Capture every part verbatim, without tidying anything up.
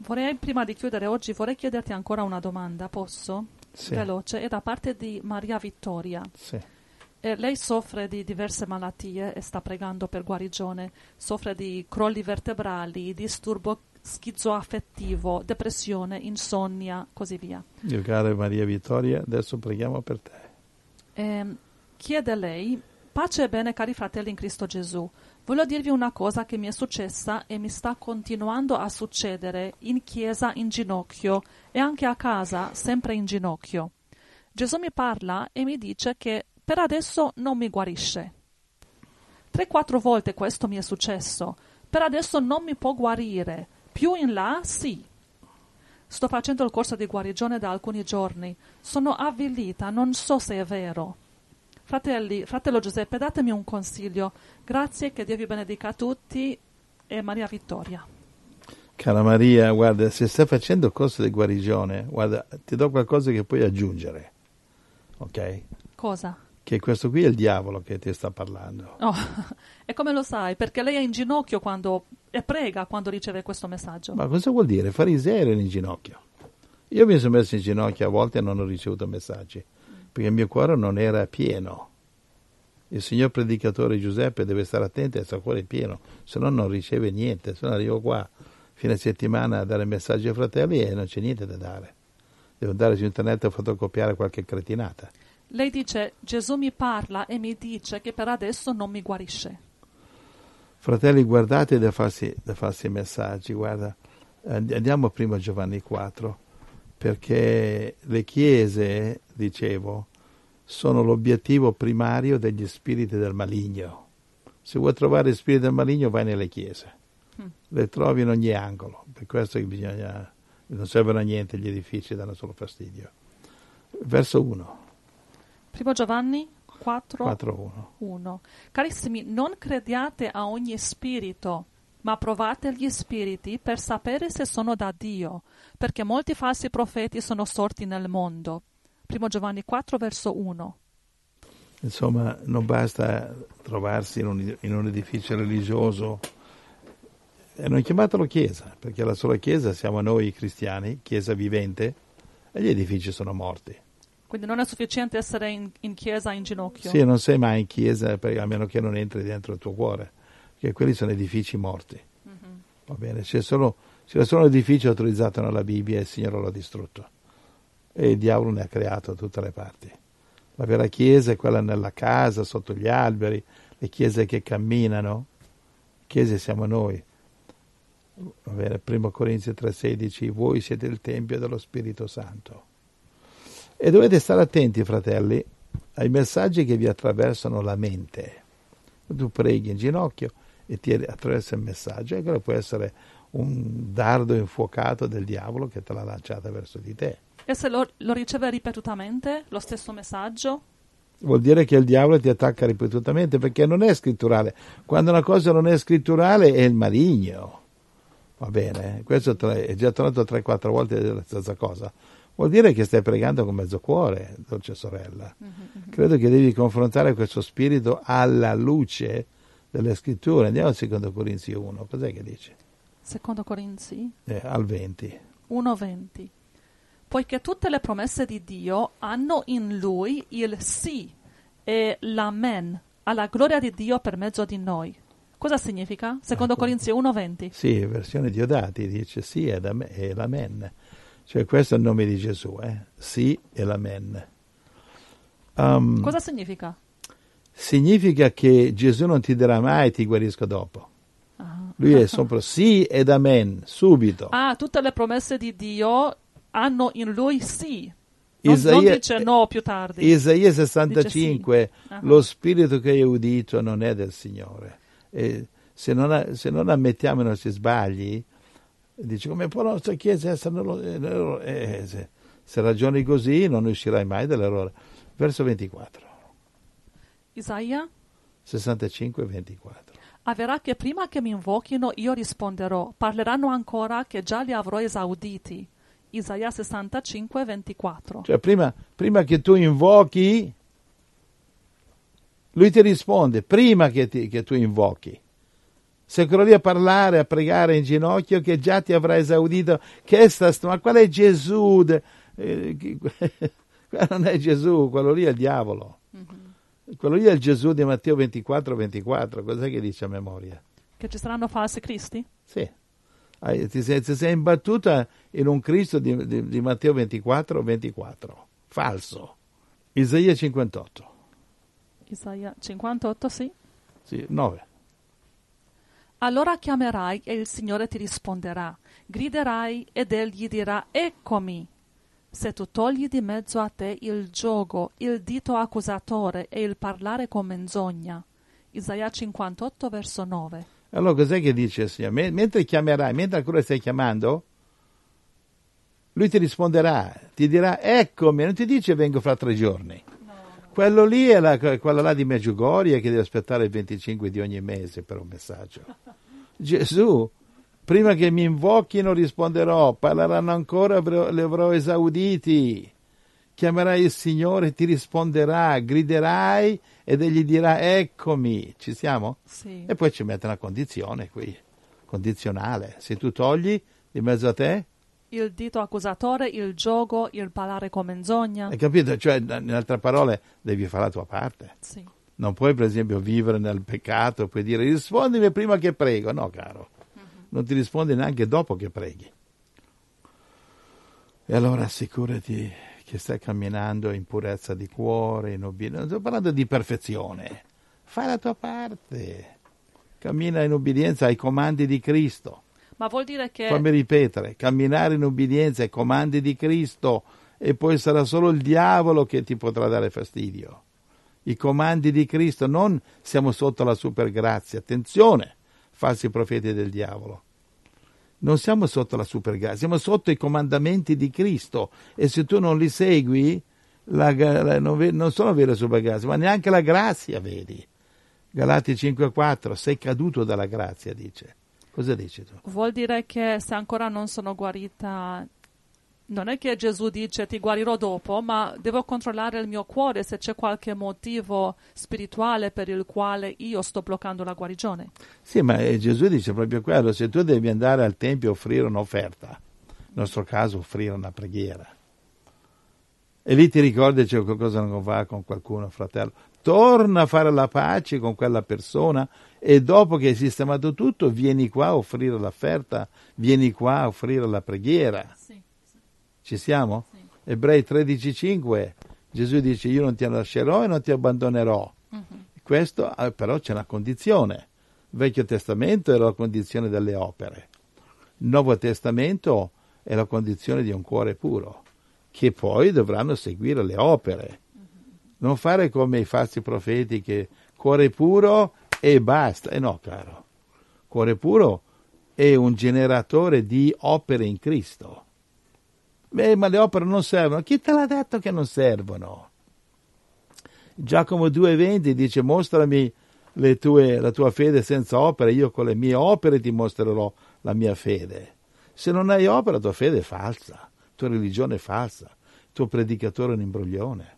vorrei, prima di chiudere oggi, vorrei chiederti ancora una domanda, posso? Sì. Veloce, è da parte di Maria Vittoria. Sì. E lei soffre di diverse malattie e sta pregando per guarigione, soffre di crolli vertebrali, disturbo schizoaffettivo, depressione, insonnia, così via. Dio cara Maria Vittoria, adesso preghiamo per te. E chiede lei: pace e bene cari fratelli in Cristo Gesù, voglio dirvi una cosa che mi è successa e mi sta continuando a succedere in chiesa in ginocchio e anche a casa sempre in ginocchio. Gesù mi parla e mi dice che per adesso non mi guarisce. Tre quattro volte questo mi è successo, per adesso non mi può guarire, più in là sì. Sto facendo il corso di guarigione da alcuni giorni, sono avvilita, non so se è vero. Fratelli, fratello Giuseppe, datemi un consiglio. Grazie, che Dio vi benedica a tutti e Maria Vittoria. Cara Maria, guarda, se stai facendo il corso di guarigione, guarda, ti do qualcosa che puoi aggiungere, ok? Cosa? Che questo qui è il diavolo che ti sta parlando. Oh, e come lo sai? Perché lei è in ginocchio quando e prega quando riceve questo messaggio. Ma cosa vuol dire? Farisei erano in ginocchio. Io mi sono messo in ginocchio a volte e non ho ricevuto messaggi, perché il mio cuore non era pieno. Il signor predicatore Giuseppe deve stare attento a essere cuore pieno, se no non riceve niente. Se no arrivo qua fine settimana a dare messaggi ai fratelli e non c'è niente da dare. Devo andare su internet a fotocopiare qualche cretinata. Lei dice: Gesù mi parla e mi dice che per adesso non mi guarisce. Fratelli, guardate da farsi, da farsi messaggi, guarda, andiamo prima a Giovanni quattro, perché le chiese, dicevo, sono l'obiettivo primario degli spiriti del maligno. Se vuoi trovare spiriti del maligno vai nelle chiese, mm. le trovi in ogni angolo, per questo che bisogna, non servono a niente gli edifici, danno solo fastidio. Verso uno. Primo Giovanni quattro, quattro uno. Carissimi, non crediate a ogni spirito, ma provate gli spiriti per sapere se sono da Dio, perché molti falsi profeti sono sorti nel mondo. Primo Giovanni quattro, verso uno. Insomma, non basta trovarsi in un, in un edificio religioso, e non chiamatelo chiesa, perché la sola chiesa siamo noi cristiani, chiesa vivente, e gli edifici sono morti. Quindi non è sufficiente essere in, in chiesa in ginocchio? Sì, non sei mai in chiesa, perché, a meno che non entri dentro il tuo cuore, perché quelli sono edifici morti. Mm-hmm. Va bene, c'è solo, c'è solo un edificio autorizzato nella Bibbia e il Signore l'ha distrutto. E il diavolo ne ha creato da tutte le parti. La vera chiesa è quella nella casa, sotto gli alberi, le chiese che camminano. Chiese siamo noi. Va bene, primo Corinzi tre sedici, voi siete il Tempio dello Spirito Santo. E dovete stare attenti, fratelli, ai messaggi che vi attraversano la mente. Tu preghi in ginocchio e ti attraversa il messaggio, e quello può essere un dardo infuocato del diavolo che te l'ha lanciata verso di te. E se lo, lo riceve ripetutamente, lo stesso messaggio? Vuol dire che il diavolo ti attacca ripetutamente, perché non è scritturale. Quando una cosa non è scritturale è il maligno. Va bene? Questo è già tornato tre quattro volte la stessa cosa. Vuol dire che stai pregando con mezzo cuore, dolce sorella. Mm-hmm. Credo che devi confrontare questo spirito alla luce delle scritture. Andiamo al secondo Corinzi uno. Cos'è che dice? Secondo Corinzi? Eh, al venti. uno venti. Poiché tutte le promesse di Dio hanno in Lui il sì e l'amen alla gloria di Dio per mezzo di noi. Cosa significa? Secondo ecco. Corinzi uno venti. Sì, versione Diodati dice sì e l'amen. Cioè questo è il nome di Gesù, eh? Sì e l'amen. Um, Cosa significa? Significa che Gesù non ti dirà mai ti guarisco dopo. Ah. Lui è sopra sì ed amen, subito. Ah, tutte le promesse di Dio hanno in lui sì. Non, Isaia, non dice no più tardi. Isaia sessantacinque, sì. uh-huh. Lo spirito che hai udito non è del Signore. E se, non, se non ammettiamo i nostri sbagli, dice come può la nostra Chiesa essere nell'errore? Eh, se, se ragioni così non uscirai mai dall'errore. Verso ventiquattro. Isaia sessantacinque ventiquattro. Avverrà che prima che mi invochino io risponderò, parleranno ancora che già li avrò esauditi. Isaia sessantacinque ventiquattro. Cioè prima, prima che tu invochi, lui ti risponde, prima che, ti, che tu invochi. sei quello lì a parlare, a pregare in ginocchio che già ti avrà esaudito. Che sta, ma qual è Gesù? Eh, quello non è Gesù, quello lì è il diavolo. Mm-hmm. Quello lì è il Gesù di Matteo ventiquattro ventiquattro. Cos'è che dice a memoria? Che ci saranno falsi cristi? Sì. Ti sei, ti sei imbattuta in un Cristo di, di, di Matteo ventiquattro ventiquattro. Falso. Isaia cinquantotto. Isaia cinquantotto, sì. Sì, nove. Allora chiamerai e il Signore ti risponderà. Griderai ed egli dirà: eccomi. Se tu togli di mezzo a te il giogo, il dito accusatore e il parlare con menzogna. Isaia cinquantotto, verso nove. Allora cos'è che dice il Signore? Mentre chiamerai, mentre ancora stai chiamando, Lui ti risponderà, ti dirà eccomi, non ti dice vengo fra tre giorni. No, no. Quello lì è la, quello là di Medjugorje che deve aspettare il venticinque di ogni mese per un messaggio. Gesù, prima che mi invochino risponderò, parleranno ancora, li avrò esauditi. Chiamerai il Signore, ti risponderà, griderai ed egli dirà eccomi. Ci siamo? Sì. E poi ci mette una condizione qui, condizionale. Se tu togli di mezzo a te il dito accusatore, il gioco, il parlare con menzogna. Hai capito? Cioè, in altre parole, devi fare la tua parte. Sì. Non puoi, per esempio, vivere nel peccato e puoi dire rispondimi prima che prego. No, caro. Uh-huh. Non ti rispondi neanche dopo che preghi. E allora assicurati che stai camminando in purezza di cuore, in obbedienza. Non sto parlando di perfezione. Fai la tua parte. Cammina in obbedienza ai comandi di Cristo. Ma vuol dire che... Fammi ripetere, camminare in obbedienza ai comandi di Cristo e poi sarà solo il diavolo che ti potrà dare fastidio. I comandi di Cristo, non siamo sotto la supergrazia. Attenzione, falsi profeti del diavolo. Non siamo sotto la supergrazia, siamo sotto i comandamenti di Cristo e se tu non li segui, la, la, non, non sono vere supergrazia, ma neanche la grazia vedi. Galati cinque quattro, sei caduto dalla grazia, dice. Cosa dici tu? Vuol dire che se ancora non sono guarita, non è che Gesù dice ti guarirò dopo, ma devo controllare il mio cuore se c'è qualche motivo spirituale per il quale io sto bloccando la guarigione. Sì, ma Gesù dice proprio quello, se tu devi andare al Tempio a offrire un'offerta, nel nostro caso offrire una preghiera, e lì ti ricordi c'è qualcosa che non va con qualcuno, fratello, torna a fare la pace con quella persona e dopo che hai sistemato tutto vieni qua a offrire l'offerta, vieni qua a offrire la preghiera. Sì, sì. Ci siamo? Sì. Ebrei tredici cinque, Gesù dice io non ti lascerò e non ti abbandonerò. Uh-huh. Questo però c'è una condizione. Il Vecchio Testamento era la condizione delle opere. Il Nuovo Testamento è la condizione di un cuore puro, che poi dovranno seguire le opere. Non fare come i falsi profeti che cuore puro e basta. E no, caro. Cuore puro è un generatore di opere in Cristo. Beh, ma le opere non servono. Chi te l'ha detto che non servono? Giacomo due venti dice mostrami le tue, la tua fede senza opere, io con le mie opere ti mostrerò la mia fede. Se non hai opera, la tua fede è falsa, la tua religione è falsa, il tuo predicatore è un imbroglione.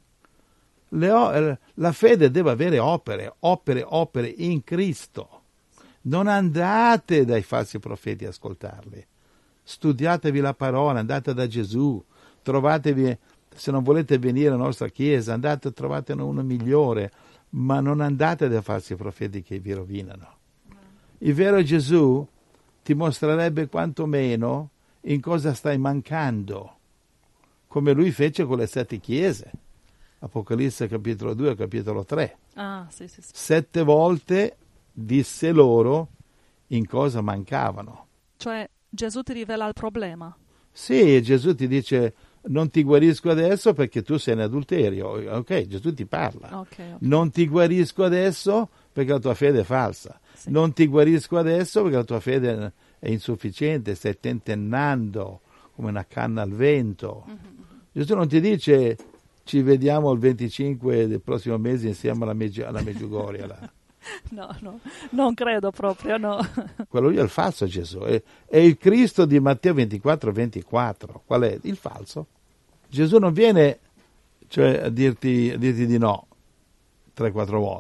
Le, la fede deve avere opere, opere, opere in Cristo. Non andate dai falsi profeti a ascoltarli. Studiatevi la parola, andate da Gesù, trovatevi, se non volete venire alla nostra chiesa, andate, trovatene uno migliore, ma non andate dai falsi profeti che vi rovinano. Il vero Gesù ti mostrerebbe quantomeno in cosa stai mancando, come lui fece con le sette chiese. Apocalisse capitolo due, capitolo tre. Ah, sì, sì, sì. Sette volte disse loro in cosa mancavano. Cioè Gesù ti rivela il problema. Sì, Gesù ti dice non ti guarisco adesso perché tu sei in adulterio. Ok, Gesù ti parla. Okay, okay. Non ti guarisco adesso perché la tua fede è falsa. Sì. Non ti guarisco adesso perché la tua fede è insufficiente, stai tentennando come una canna al vento. Mm-hmm. Gesù non ti dice ci vediamo il venticinque del prossimo mese insieme alla, Meggi- alla Medjugorje. Là. No, no, non credo proprio, no. Quello lì è il falso Gesù, è, è il Cristo di Matteo ventiquattro ventiquattro. Qual è? Il falso. Gesù non viene cioè, a, dirti, a dirti di no tre quattro volte.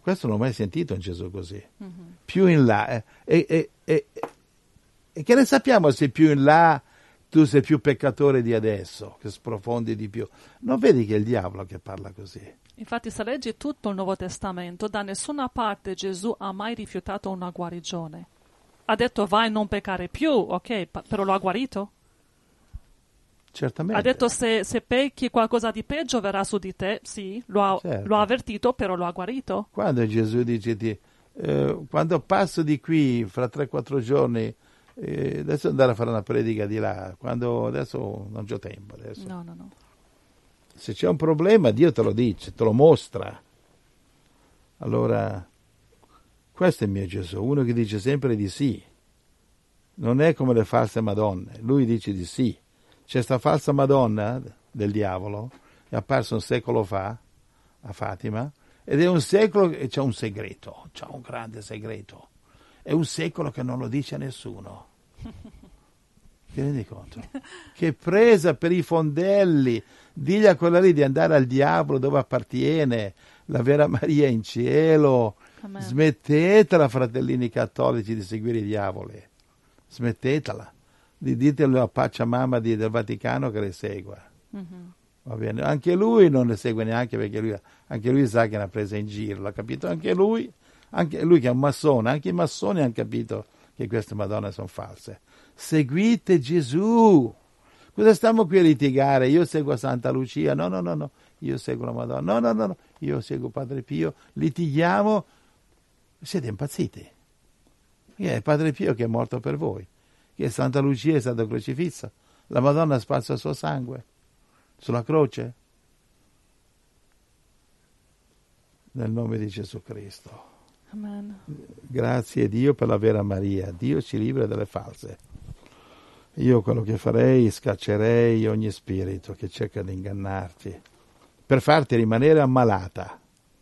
Questo non ho mai sentito in Gesù così. Mm-hmm. Più in là. Eh, e, e, e, e che ne sappiamo se più in là tu sei più peccatore di adesso, che sprofondi di più? Non vedi che è il diavolo che parla così? Infatti, se leggi tutto il Nuovo Testamento, da nessuna parte Gesù ha mai rifiutato una guarigione. Ha detto vai, non peccare più, ok, pa- però lo ha guarito? Certamente. Ha detto se, se pecchi qualcosa di peggio verrà su di te, sì, lo ha, Certo. lo ha avvertito, però lo ha guarito. Quando Gesù dice, ti, eh, quando passo di qui fra tre quattro giorni, eh, adesso andare a fare una predica di là, quando adesso non c'ho tempo. Adesso. No, no, no. Se c'è un problema, Dio te lo dice, te lo mostra. Allora, questo è il mio Gesù, uno che dice sempre di sì. Non è come le false madonne, lui dice di sì. C'è sta falsa Madonna del diavolo, è apparsa un secolo fa a Fatima, ed è un secolo che c'è un segreto, c'è un grande segreto. È un secolo che non lo dice a nessuno. Ti rendi conto? Che presa per i fondelli, digli a quella lì di andare al diavolo dove appartiene, la vera Maria è in cielo. Amen. Smettetela, fratellini cattolici, di seguire i diavoli. Smettetela. Ditelo a Pachamama di, del Vaticano che le segua. Mm-hmm. Va bene? Anche lui non le segue neanche perché lui, anche lui sa che è una presa in giro, l'ha capito? Anche lui, anche lui che è un massone, anche i massoni hanno capito che queste madonne sono false. Seguite Gesù. Cosa stiamo qui a litigare? Io seguo Santa Lucia, no, no, no, no, io seguo la Madonna, no, no, no, no, io seguo Padre Pio, litighiamo, siete impazziti. È Padre Pio che è morto per voi, che Santa Lucia è stata crocifissa, la Madonna ha sparso il suo sangue sulla croce. Nel nome di Gesù Cristo. Amen. Grazie a Dio per la vera Maria, Dio ci libera dalle false. Io quello che farei, scaccerei ogni spirito che cerca di ingannarti, per farti rimanere ammalata.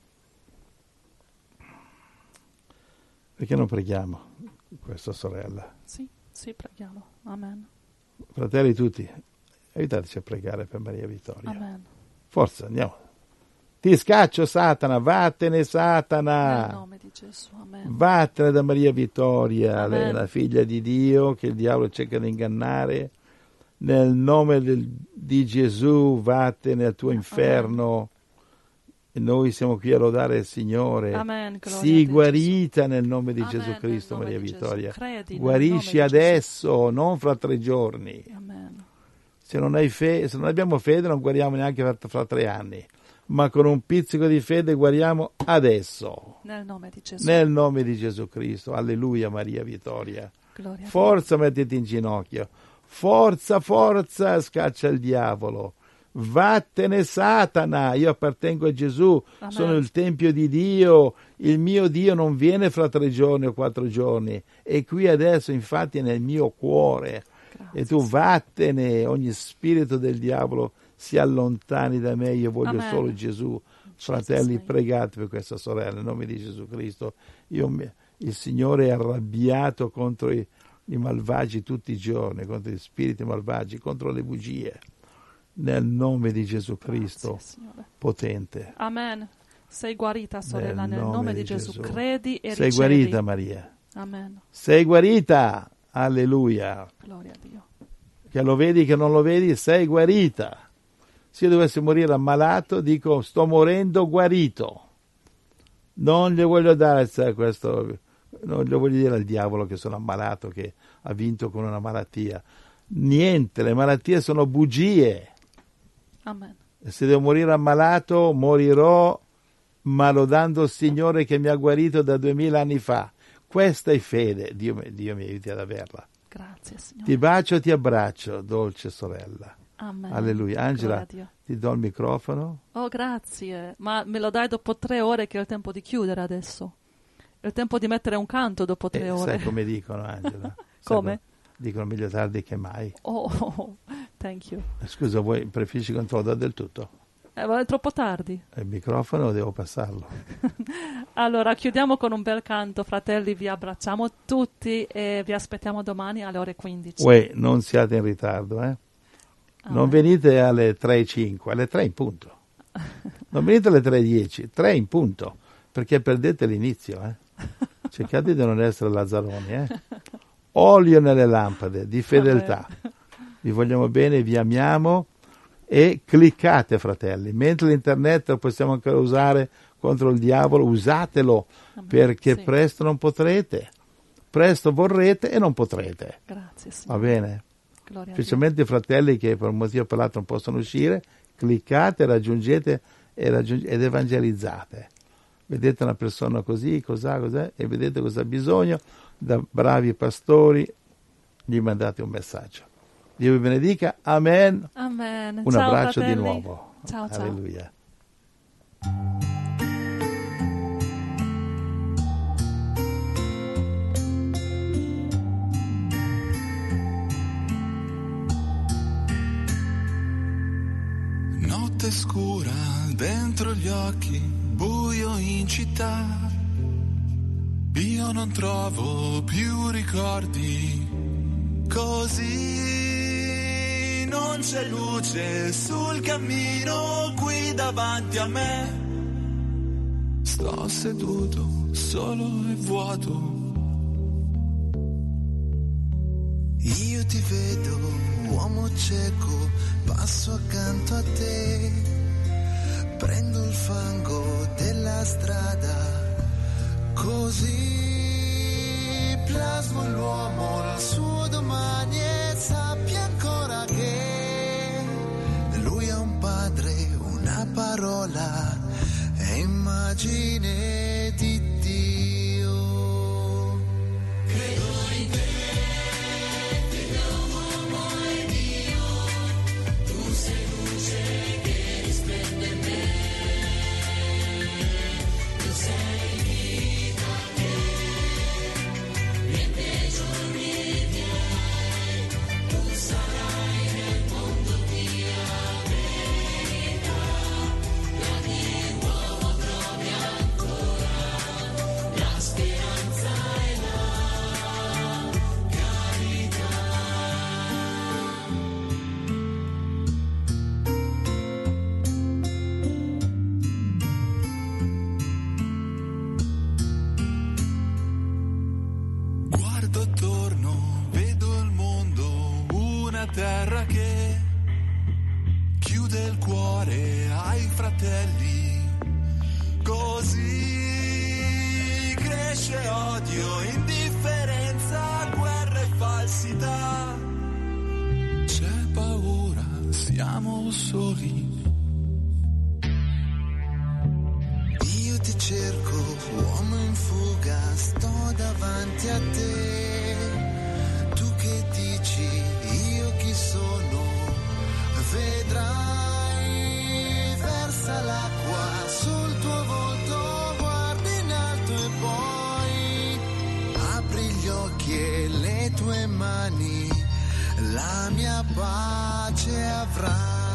Perché non preghiamo questa sorella? Sì, sì, preghiamo. Amen. Fratelli tutti, aiutateci a pregare per Maria Vittoria. Amen. Forza, andiamo. Ti scaccio Satana, vattene Satana. Nel nome di Gesù, amen. Vattene da Maria Vittoria, Amen. lei è la figlia di Dio che il diavolo cerca di ingannare. Nel nome del, di Gesù, vattene al tuo inferno. E noi siamo qui a lodare il Signore. Amen. Sii guarita nel nome di Amen, Gesù Cristo, nel nome Maria di Vittoria. Gesù. Credi, Guarisci nel nome di adesso, non fra tre giorni. Amen. Se non, hai fe- se non abbiamo fede non guariamo neanche fra, fra tre anni. Ma con un pizzico di fede guariamo adesso. Nel nome di Gesù. Nel nome di Gesù Cristo. Alleluia Maria Vittoria. Gloria a Forza, mettiti in ginocchio. Forza, forza, scaccia il diavolo. Vattene Satana, io appartengo a Gesù, Amen. Sono il Tempio di Dio, il mio Dio non viene fra tre giorni o quattro giorni, è qui adesso, infatti è nel mio cuore. Grazie. E tu vattene, ogni spirito del diavolo si allontani da me, io voglio Amen. solo Gesù. Fratelli, pregate per questa sorella, nel nome di Gesù Cristo. Io, il Signore è arrabbiato contro i, i malvagi tutti i giorni, contro gli spiriti malvagi, contro le bugie. Nel nome di Gesù Cristo, Grazie, potente. Amen. Sei guarita, sorella, Nel nel nome nome di di Gesù. Gesù. Credi e Sei ricevi. guarita, Maria. Amen. Sei guarita. Alleluia. Gloria a Dio. Che lo vedi, che non lo vedi, sei guarita. Se io dovessi morire ammalato, dico sto morendo guarito. Non gli voglio dare questo, non gli voglio dire al diavolo che sono ammalato, che ha vinto con una malattia. Niente, le malattie sono bugie. Amen. E se devo morire ammalato, morirò ma lodando il Signore che mi ha guarito da duemila anni fa. Questa è fede. Dio, Dio mi aiuti ad averla. Grazie, Signore. Ti bacio, ti abbraccio, dolce sorella. Amen. Alleluia. Angela, Gloria a Dio. ti do il microfono. Oh, grazie. Ma me lo dai dopo tre ore che è il tempo di chiudere adesso. È il tempo di mettere un canto dopo tre Eh, ore. sai come dicono, Angela? Come? Sai, dicono meglio tardi che mai. Oh, oh, oh, thank you. Scusa, vuoi preferisci che non te lo do del tutto? Eh, ma è troppo tardi. Il microfono devo passarlo. Allora, chiudiamo con un bel canto, fratelli, vi abbracciamo tutti e vi aspettiamo domani alle ore quindici. Uè, non siate in ritardo, eh? Non Amen. venite alle tre e cinque, alle tre in punto. Non venite alle tre e dieci, tre in punto. perché perdete l'inizio, eh. Cercate di non essere lazzaroni, eh. Olio nelle lampade di fedeltà. Vi vogliamo bene, vi amiamo e cliccate, fratelli. Mentre l'internet lo possiamo ancora usare contro il diavolo, usatelo, perché sì. presto non potrete, presto vorrete e non potrete. Grazie, Signore. Va bene? Gloria Specialmente i fratelli che per un motivo o per l'altro non possono uscire, cliccate, raggiungete e raggiunge, ed evangelizzate. Vedete una persona così, cos'ha, cos'è, e vedete cosa ha bisogno, da bravi pastori gli mandate un messaggio. Dio vi benedica, amen. Amen. Un ciao, abbraccio fratelli. di nuovo. Ciao, ciao. Alleluia. Notte scura dentro gli occhi, buio in città. Io non trovo più ricordi, così non c'è luce sul cammino qui davanti a me. Sto seduto solo e vuoto. Io ti vedo, uomo cieco, passo accanto a te, prendo il fango della strada. Così plasmo l'uomo, il suo domani e sappia ancora che lui ha un padre, una parola e immagine di Dio. Credo in te, figlio uomo e Dio, tu sei luce che risplende in me, tu sei terra che chiude il cuore ai fratelli, così cresce odio, indifferenza, guerra e falsità. C'è paura, siamo soli. Io ti cerco, uomo in fuga, sto davanti a te. Tu che dici, io chi sono, vedrai, versa l'acqua sul tuo volto, guardi in alto e poi apri gli occhi e le tue mani, la mia pace avrai.